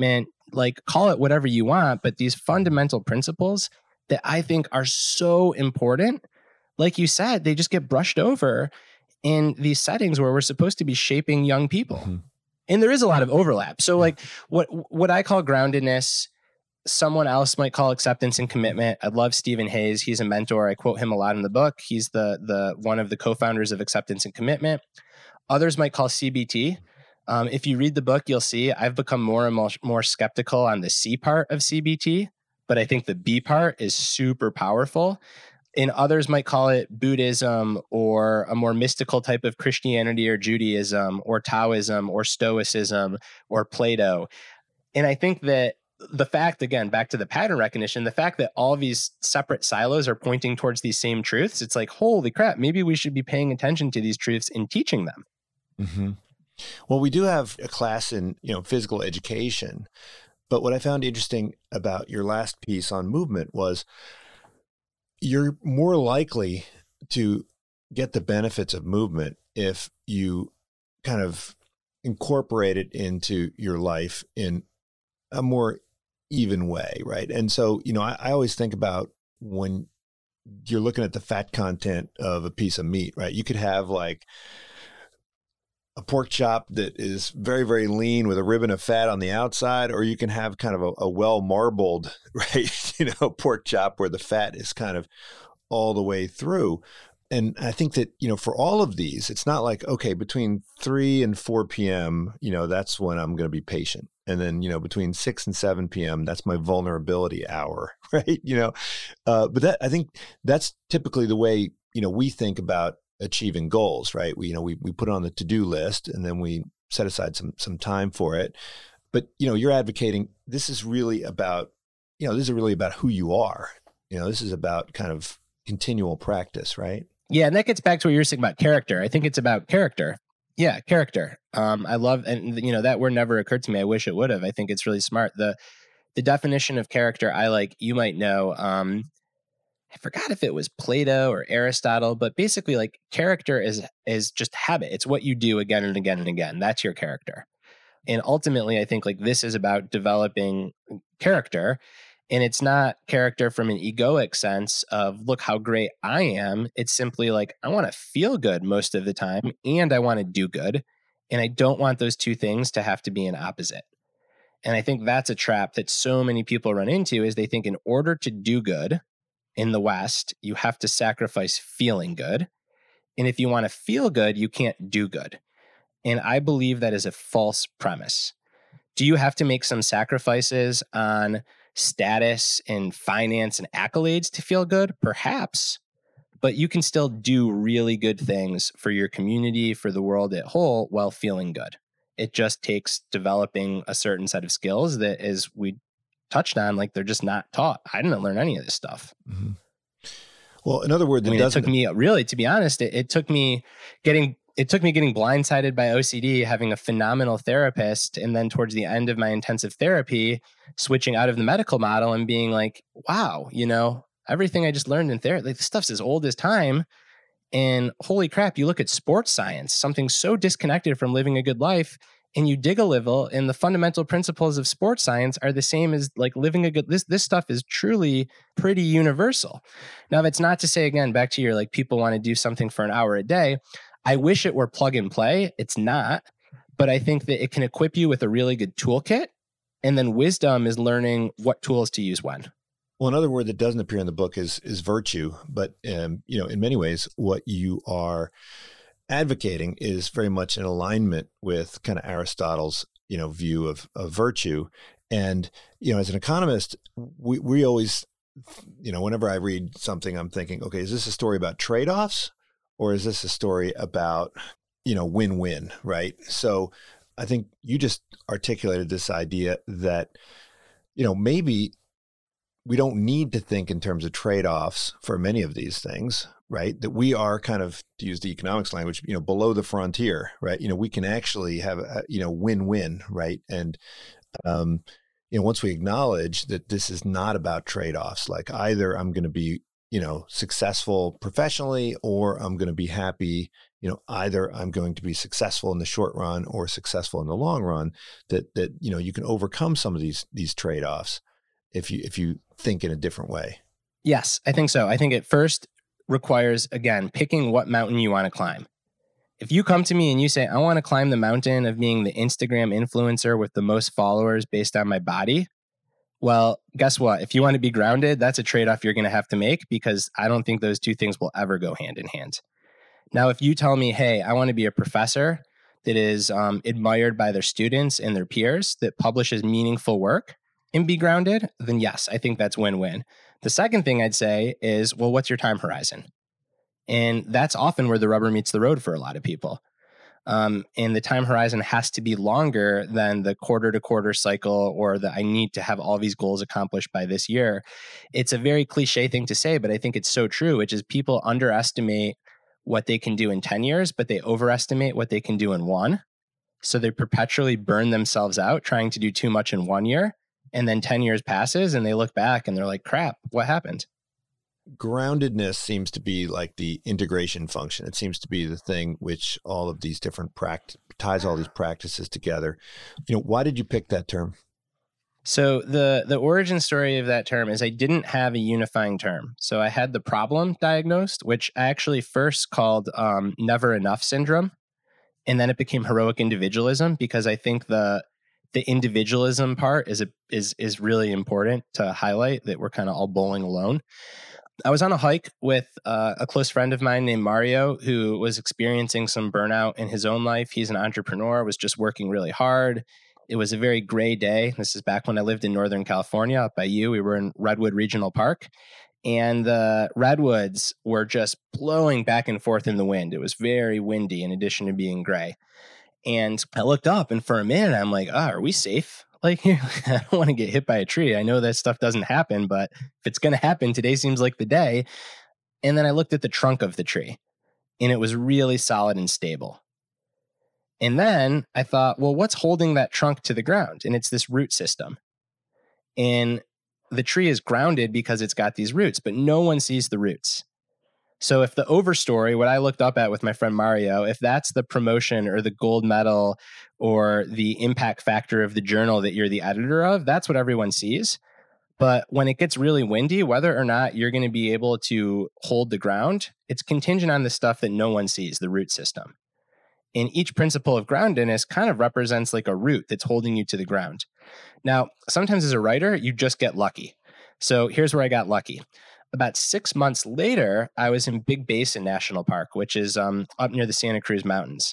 like call it whatever you want, but these fundamental principles that I think are so important, like you said, they just get brushed over in these settings where we're supposed to be shaping young people. Mm-hmm. And there is a lot of overlap. So like what what I call groundedness, someone else might call acceptance and commitment. I love Stephen Hayes. He's a mentor. I quote him a lot in the book. He's the the one of the co-founders of Acceptance and Commitment. Others might call C B T. Um, if you read the book, you'll see I've become more and more, more skeptical on the C part of C B T, but I think the B part is super powerful. And others might call it Buddhism or a more mystical type of Christianity or Judaism or Taoism or Stoicism or Plato. And I think that the fact, again, back to the pattern recognition, the fact that all these separate silos are pointing towards these same truths, it's like, holy crap, maybe we should be paying attention to these truths and teaching them. Mm-hmm. Well, we do have a class in, you know, physical education, but what I found interesting about your last piece on movement was you're more likely to get the benefits of movement if you kind of incorporate it into your life in a more even way, right? And so, you know, I, I always think about when you're looking at the fat content of a piece of meat, right? You could have like a pork chop that is very, very lean with a ribbon of fat on the outside, or you can have kind of a, a well-marbled, right, you know, pork chop where the fat is kind of all the way through. And I think that, you know, for all of these, it's not like, okay, between three and four p.m., you know, that's when I'm going to be patient. And then, you know, between six and seven p.m., that's my vulnerability hour, right? You know, uh, but that, I think that's typically the way, you know, we think about achieving goals, right? We, you know, we, we put it on the to-do list and then we set aside some, some time for it. But, you know, you're advocating, this is really about, you know, this is really about who you are. You know, this is about kind of continual practice, right? Yeah. And that gets back to what you're saying about character. I think it's about character. Yeah. Character. Um, I love, and you know, that word never occurred to me. I wish it would have. I think it's really smart. The, the definition of character, I like, you might know, um, I forgot if it was Plato or Aristotle, but basically like character is is just habit. It's what you do again and again and again. That's your character. And ultimately, I think like this is about developing character. And it's not character from an egoic sense of, look how great I am. It's simply like, I want to feel good most of the time and I want to do good. And I don't want those two things to have to be an opposite. And I think that's a trap that so many people run into is they think in order to do good, in the West, you have to sacrifice feeling good. And if you want to feel good, you can't do good. And I believe that is a false premise. Do you have to make some sacrifices on status and finance and accolades to feel good? Perhaps. But you can still do really good things for your community, for the world at whole, while feeling good. It just takes developing a certain set of skills that, as we touched on, like they're just not taught. I didn't learn any of this stuff. Mm-hmm. Well, another word that I mean, doesn't... it took me really, to be honest, it, it took me getting, it took me getting blindsided by O C D, having a phenomenal therapist. And then towards the end of my intensive therapy, switching out of the medical model and being like, wow, you know, everything I just learned in therapy, like this stuff's as old as time. And holy crap, you look at sports science, something so disconnected from living a good life, and you dig a little, and the fundamental principles of sports science are the same as like living a good, this, this stuff is truly pretty universal. Now, that's not to say, again, back to your, like, people want to do something for an hour a day. I wish it were plug and play. It's not, but I think that it can equip you with a really good toolkit. And then wisdom is learning what tools to use when. Well, another word that doesn't appear in the book is, is virtue, but, um, you know, in many ways, what you are advocating is very much in alignment with kind of Aristotle's, you know, view of, of virtue. And, you know, as an economist, we, we always, you know, whenever I read something, I'm thinking, okay, is this a story about trade-offs or is this a story about, you know, win-win, right? So I think you just articulated this idea that, you know, maybe we don't need to think in terms of trade-offs for many of these things, right? That we are kind of, to use the economics language, you know, below the frontier, right? You know, we can actually have a, you know, win-win, right? And, um, you know, once we acknowledge that this is not about trade-offs, like either I'm going to be you know, successful professionally, or I'm going to be happy, you know, either I'm going to be successful in the short run or successful in the long run, that, that, you know, you can overcome some of these, these trade-offs if you, if you think in a different way. Yes, I think so. I think it first requires, again, picking what mountain you want to climb. If you come to me and you say, I want to climb the mountain of being the Instagram influencer with the most followers based on my body, well, guess what? If you want to be grounded, that's a trade-off you're going to have to make, because I don't think those two things will ever go hand in hand. Now, if you tell me, hey, I want to be a professor that is um, admired by their students and their peers, that publishes meaningful work and be grounded, then yes, I think that's win-win. The second thing I'd say is, well, what's your time horizon? And that's often where the rubber meets the road for a lot of people. Um, and the time horizon has to be longer than the quarter to quarter cycle, or the I need to have all these goals accomplished by this year. It's a very cliche thing to say, but I think it's so true, which is people underestimate what they can do in ten years, but they overestimate what they can do in one. So they perpetually burn themselves out trying to do too much in one year. And then ten years passes and they look back and they're like, crap, what happened? Groundedness seems to be like the integration function. It seems to be the thing which all of these different practice ties all these practices together. You know, why did you pick that term? So the the origin story of that term is I didn't have a unifying term. So I had the problem diagnosed, which I actually first called um, never enough syndrome. And then it became heroic individualism, because I think the the individualism part is a, is is really important to highlight, that we're kind of all bowling alone. I was on a hike with uh, a close friend of mine named Mario, who was experiencing some burnout in his own life. He's an entrepreneur, was just working really hard. It was a very gray day. This is back when I lived in Northern California, up by you. We were in Redwood Regional Park, and the redwoods were just blowing back and forth in the wind. It was very windy in addition to being gray. And I looked up, and for a minute, I'm like, oh, are we safe? Like, I don't want to get hit by a tree. I know that stuff doesn't happen, but if it's going to happen, today seems like the day. And then I looked at the trunk of the tree, and it was really solid and stable. And then I thought, well, what's holding that trunk to the ground? And it's this root system. And the tree is grounded because it's got these roots, but no one sees the roots. So if the overstory, what I looked up at with my friend Mario, if that's the promotion or the gold medal or the impact factor of the journal that you're the editor of, that's what everyone sees. But when it gets really windy, whether or not you're going to be able to hold the ground, it's contingent on the stuff that no one sees, the root system. And each principle of groundedness kind of represents like a root that's holding you to the ground. Now, sometimes as a writer, you just get lucky. So here's where I got lucky. About six months later, I was in Big Basin National Park, which is um, up near the Santa Cruz Mountains.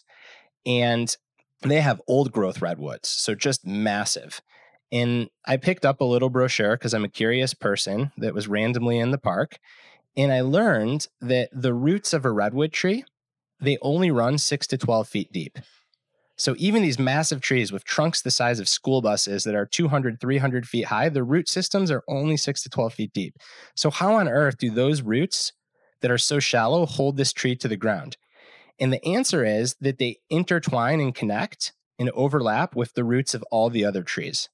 And they have old growth redwoods, so just massive. And I picked up a little brochure because I'm a curious person that was randomly in the park. And I learned that the roots of a redwood tree, they only run six to twelve feet deep. So even these massive trees with trunks the size of school buses that are two hundred, three hundred feet high, the root systems are only six to twelve feet deep. So how on earth do those roots that are so shallow hold this tree to the ground? And the answer is that they intertwine and connect and overlap with the roots of all the other trees.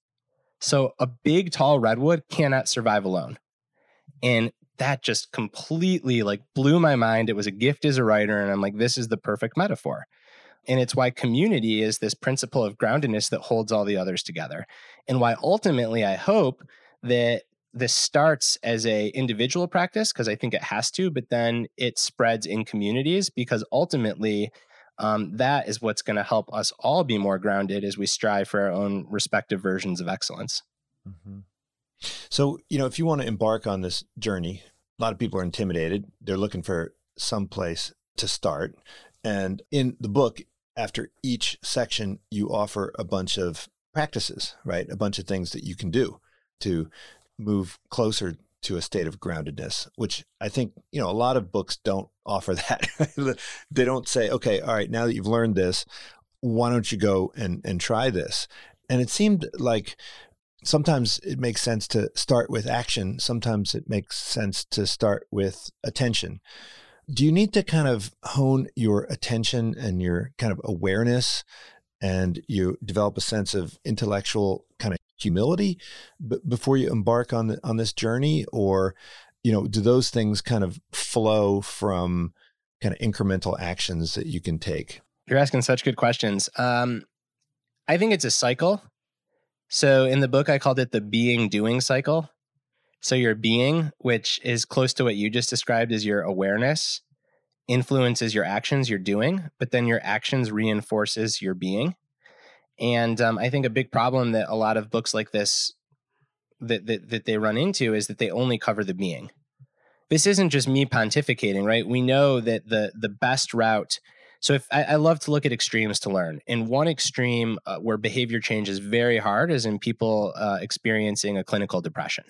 So a big, tall redwood cannot survive alone. And that just completely like blew my mind. It was a gift as a writer. And I'm like, this is the perfect metaphor. And it's why community is this principle of groundedness that holds all the others together. And why ultimately I hope that this starts as a individual practice, because I think it has to, but then it spreads in communities, because ultimately um, that is what's going to help us all be more grounded as we strive for our own respective versions of excellence. Mm-hmm. So, you know, if you want to embark on this journey, a lot of people are intimidated. They're looking for some place to start. And in the book, after each section, you offer a bunch of practices, right? A bunch of things that you can do to move closer to a state of groundedness, which I think, you know, a lot of books don't offer that. They don't say, okay, all right, now that you've learned this, why don't you go and, and try this? And it seemed like sometimes it makes sense to start with action. Sometimes it makes sense to start with attention. Do you need to kind of hone your attention and your kind of awareness, and you develop a sense of intellectual kind of humility b- before you embark on the, on this journey? Or you know, do those things kind of flow from kind of incremental actions that you can take? You're asking such good questions. Um, I think it's a cycle. So in the book, I called it the being doing cycle. So your being, which is close to what you just described as your awareness, influences your actions you're doing, but then your actions reinforces your being. And um, I think a big problem that a lot of books like this that, that that they run into is that they only cover the being. This isn't just me pontificating, right? We know that the the best route. So if I, I love to look at extremes to learn. In one extreme uh, where behavior change is very hard is in people uh, experiencing a clinical depression.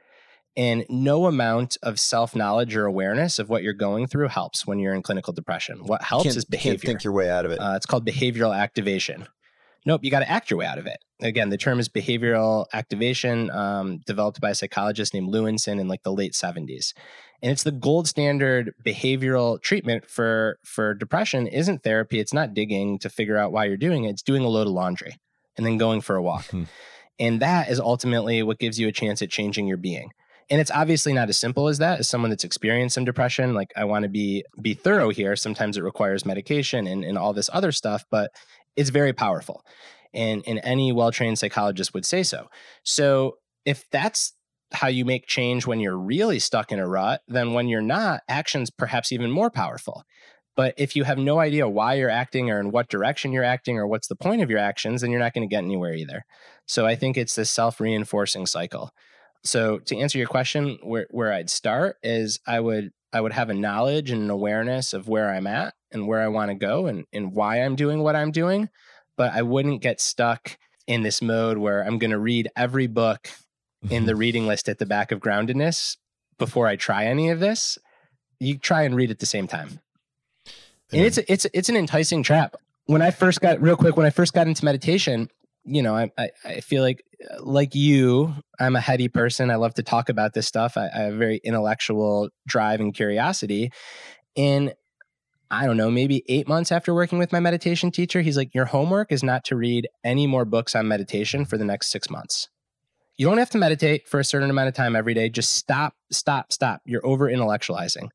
And no amount of self-knowledge or awareness of what you're going through helps when you're in clinical depression. What helps is behavior. You can't think your way out of it. Uh, it's called behavioral activation. Nope, you got to act your way out of it. Again, the term is behavioral activation, um, developed by a psychologist named Lewinson in like the late seventies. And it's the gold standard behavioral treatment for, for depression. Isn't therapy. It's not digging to figure out why you're doing it. It's doing a load of laundry and then going for a walk. And that is ultimately what gives you a chance at changing your being. And it's obviously not as simple as that. As someone that's experienced some depression, like I want to be be thorough here. Sometimes it requires medication and, and all this other stuff, but it's very powerful. And, and any well-trained psychologist would say so. So if that's how you make change when you're really stuck in a rut, then when you're not, action's perhaps even more powerful. But if you have no idea why you're acting or in what direction you're acting or what's the point of your actions, then you're not going to get anywhere either. So I think it's this self-reinforcing cycle. So to answer your question, where, where I'd start is I would I would have a knowledge and an awareness of where I'm at and where I want to go and, and why I'm doing what I'm doing. But I wouldn't get stuck in this mode where I'm going to read every book in the reading list at the back of Groundedness before I try any of this. You try and read at the same time. And it's it's it's an enticing trap. When I first got real quick, when I first got into meditation, you know, I, I, I feel like, like you, I'm a heady person. I love to talk about this stuff. I, I have a very intellectual drive and curiosity. And I don't know, maybe eight months after working with my meditation teacher, he's like, your homework is not to read any more books on meditation for the next six months. You don't have to meditate for a certain amount of time every day. Just stop, stop, stop. You're over intellectualizing.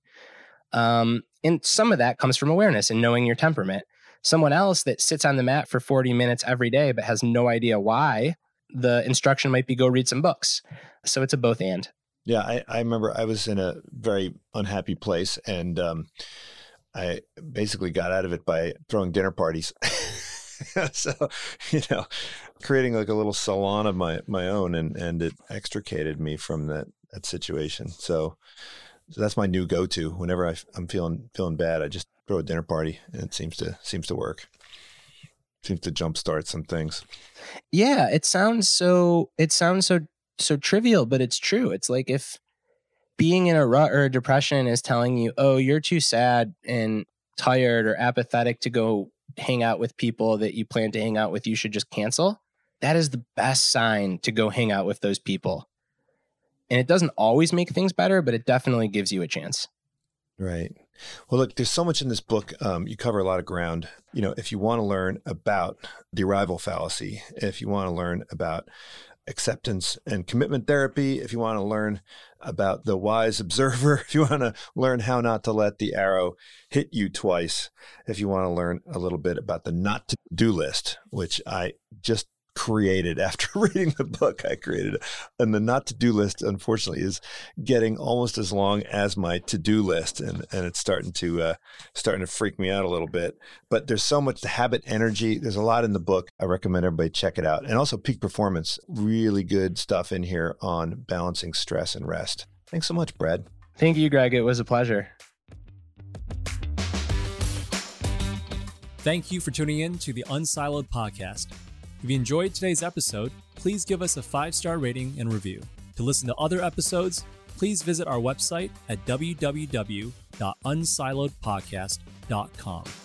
Um, and some of that comes from awareness and knowing your temperament. Someone else that sits on the mat for forty minutes every day, but has no idea why, the instruction might be go read some books. So it's a both and. Yeah. I, I remember I was in a very unhappy place and, um, I basically got out of it by throwing dinner parties. So, you know, creating like a little salon of my, my own and, and it extricated me from that, that situation. So, so that's my new go-to. Whenever I, I'm feeling, feeling bad, I just throw a dinner party and it seems to, seems to work. Seems to jumpstart some things. Yeah. It sounds so, it sounds so, so trivial, but it's true. It's like if being in a rut or a depression is telling you, oh, you're too sad and tired or apathetic to go hang out with people that you plan to hang out with, you should just cancel. That is the best sign to go hang out with those people. And it doesn't always make things better, but it definitely gives you a chance. Right. Well, look, there's so much in this book. Um, you cover a lot of ground. You know, if you want to learn about the arrival fallacy, if you want to learn about acceptance and commitment therapy, if you want to learn about the wise observer, if you want to learn how not to let the arrow hit you twice, if you want to learn a little bit about the not to do list, which I just created after reading the book I created. And the not to do list, unfortunately, is getting almost as long as my to do list. And, and it's starting to, uh, starting to freak me out a little bit, but there's so much habit energy. There's a lot in the book. I recommend everybody check it out. And also Peak Performance, really good stuff in here on balancing stress and rest. Thanks so much, Brad. Thank you, Greg. It was a pleasure. Thank you for tuning in to the Unsiloed podcast. If you enjoyed today's episode, please give us a five-star rating and review. To listen to other episodes, please visit our website at w w w dot unsiloed podcast dot com.